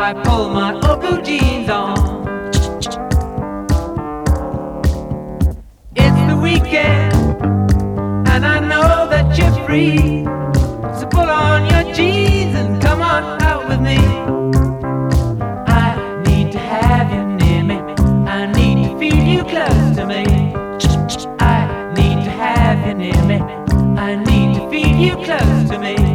I pull my old blue jeans on. It's the weekend, and I know that you're free. So pull on your jeans and come on out with me. I need to have you near me. I need to feel you close to me. I need to have you near me. I need to feel you close to me.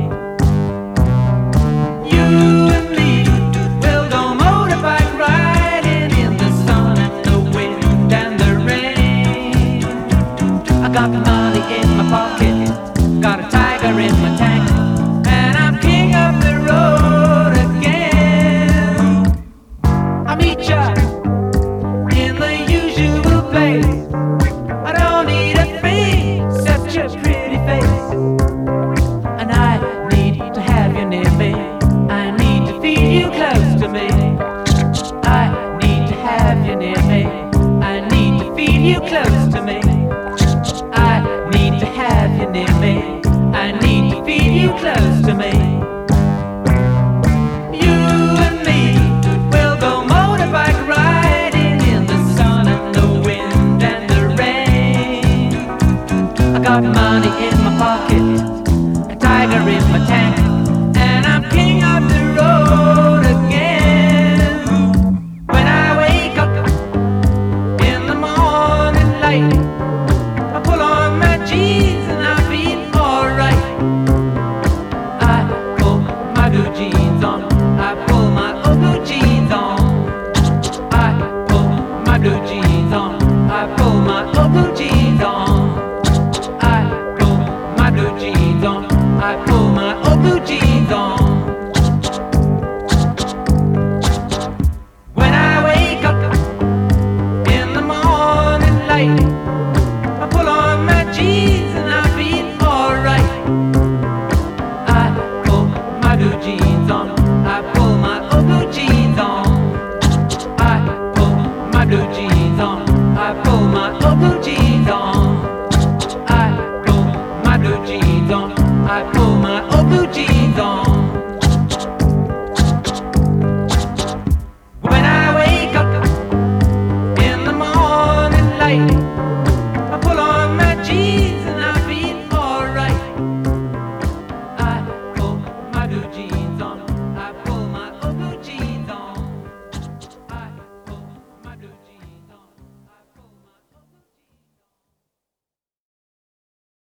You and me will go motorbike riding in the sun and the wind and the rain. I got money in my pocket, got a tiger in my tank, and I'm king of the road again. I'll meet ya in the usual place. I don't need a thing except your pretty face. And I need to have you near me. I need to feel you close to me. I need to have you near me. I need to feel you close to me. I need to have you near me. I need to feel you close to me. You and me will go motorbike riding in the sun and the wind and the rain. I got money in my pocket, a tiger in my tank, and I'm king of the road again. When I wake up in the morning light, I pull on my jeans and I feel alright. I pull my blue jeans on, I pull my old blue jeans on. I pull my blue jeans on, I pull my old blue jeans on. I pull my blue jeans on, I pull my old blue jeans on. When I wake up in the morning light, I pull on my jeans and I feel alright. I pull my blue jeans on, I pull my old blue jeans on. I pull my blue jeans on, I pull my old blue jeans on.